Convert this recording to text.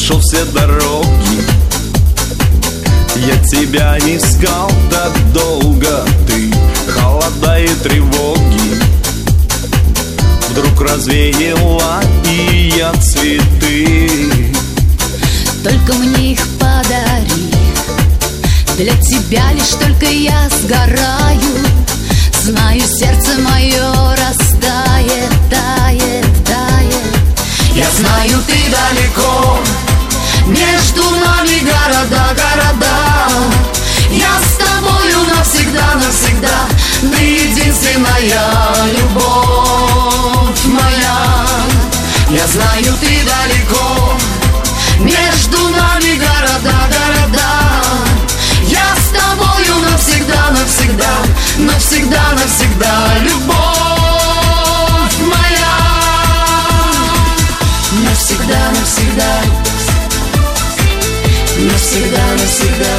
прошел все дороги. Я тебя не искал так долго, ты холода и тревоги вдруг развеяла, и я цветы. Только мне их подари, для тебя лишь только я сгораю. Знаю, сердце мое растает, тает, тает. Я знаю, ты далеко, между нами города, города. Я с тобою навсегда, навсегда. Ты единственная любовь моя. Я знаю, ты далеко, между нами города, города. Я с тобою навсегда, навсегда, навсегда, навсегда. Любовь моя. Навсегда, навсегда. Навсегда, навсегда.